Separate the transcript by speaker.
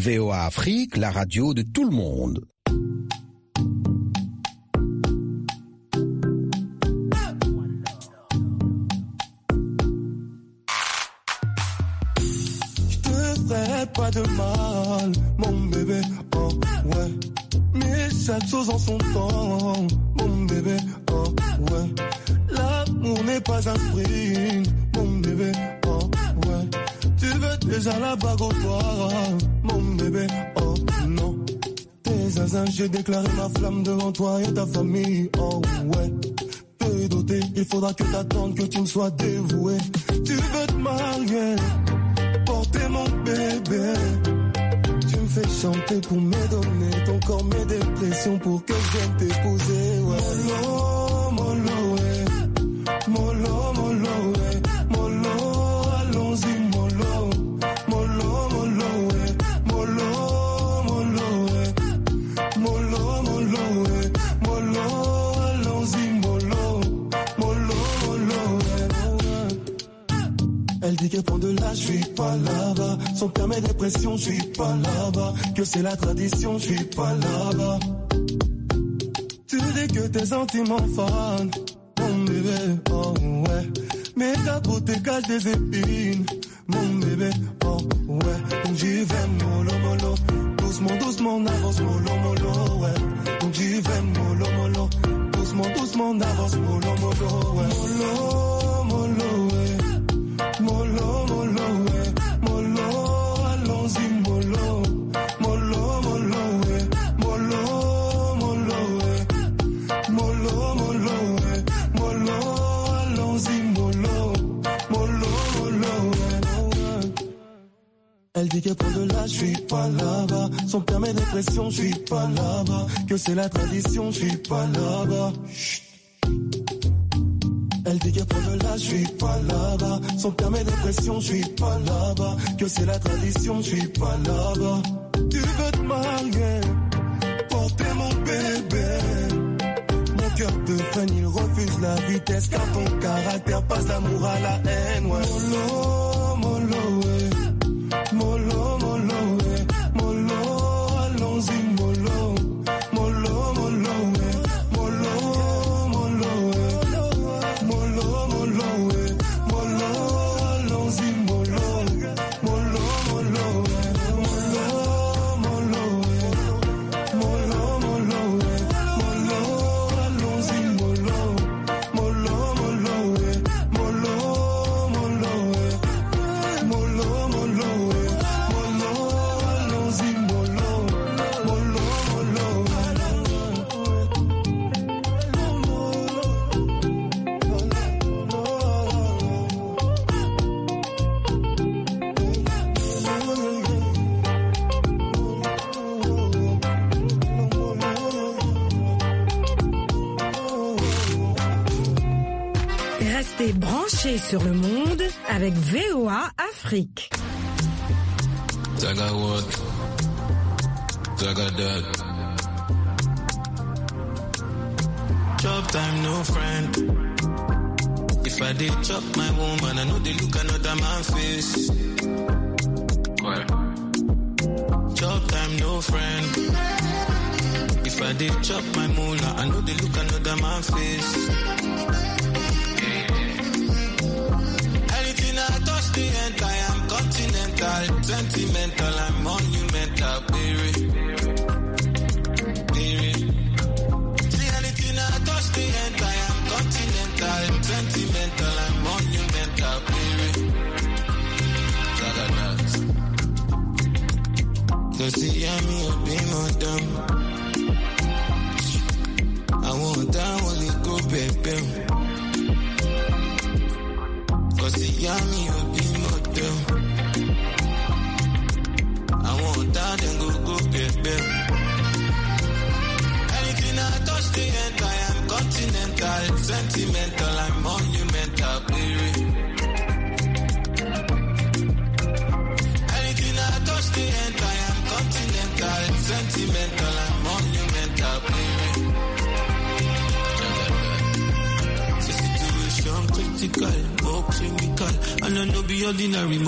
Speaker 1: VOA Afrique, la radio de tout le monde.
Speaker 2: Pas de mal, mon bébé, oh ouais. Mais chaque chose en son temps, mon bébé, oh ouais. L'amour n'est pas un sprint, mon bébé, oh ouais. Tu veux déjà la bague au doigt, mon bébé, oh non. Tes zinzins, j'ai déclaré ma flamme devant toi et ta famille, oh ouais. Te doter, il faudra que t'attendes que tu me sois dévoué. Tu veux te marier, porter mon bébé. Tu me fais chanter pour me donner ton corps, mes dépressions pour que je vienne t'épouser. Ouais. Molo, molo, ouais. Molo, molo, ouais. Molo, allons-y, molo. Molo, molo, ouais. Molo, molo, ouais. Molo, molo, ouais. Molo, allons-y, molo. Molo, molo, ouais. Elle dit qu'elle prend de l'âge, je suis pas là-bas. Son père mes dépressions, je suis pas là-bas. Que c'est la tradition, je suis pas là-bas. Tu dis que tes sentiments fan, mon bébé, oh ouais. Mais ta beauté cache des épines, mon bébé, oh ouais. Donc j'y vais mollo mollo, doucement doucement on avance mollo mollo, ouais. Donc j'y vais mollo mollo, doucement doucement on avance mollo mollo, ouais. Mollo mollo, ouais. Mollo, mollo, ouais. Mollo, allons-y, mollo. Mollo, mollo, ouais. Mollo, mollo, ouais. Mollo, mollo, ouais. Mollo, allons-y, mollo. Mollo, mollo, ouais. Elle dit qu'elle prend de l'âge, je suis pas là-bas. Son père mes dépressions, je suis pas là-bas. Que c'est la tradition, je suis pas là-bas. Chut. Elle dit qu'elle prend de l'âge, je suis pas là-bas. Son père mes dépressions, je suis pas là-bas. Que c'est la tradition, je suis pas là-bas. Tu veux te marier, porter mon bébé. Mon cœur te freine, il refuse la vitesse. Car ton caractère passe l'amour à la haine, ouais. Mollo, mollo, ouais. Mollo, mollo, ouais. Mollo, allons-y, mollo. Mollo, mollo, ouais. Mollo, mollo, ouais. Mollo, mollo, ouais. Mollo, allons-y, mollo. Mollo, mollo, ouais. Mollo, mollo, ouais. Mollo, mollo, ouais. Mollo, allons-y, mollo. Mollo, mollo, ouais. Mollo, mollo, ouais. Mollo, mollo, ouais. Mollo, allons-y, mollo. Mollo, mollo,
Speaker 3: Restez branchés sur le monde avec VOA Afrique.
Speaker 4: Zaga what? Zaga that.
Speaker 5: Chop time, no friend. If I did chop my woman, I know they look another man face.
Speaker 4: Ouais.
Speaker 5: Chop time, no friend. If I did chop my moolah, I know they look another man face. Anything I touch the end, I am continental, sentimental, I'm monumental, baby. See anything I touch the end, I am continental, sentimental, I'm monumental, baby. So see me a be madam. I want that only go baby. Cause see me a be madam. I want that and go baby. Anything I touch the end, I am continental, sentimental, I'm monumental, baby. Anything I touch the end, I am continental, sentimental, and monumental, baby. So situation critical, more clinical, and I know be ordinary.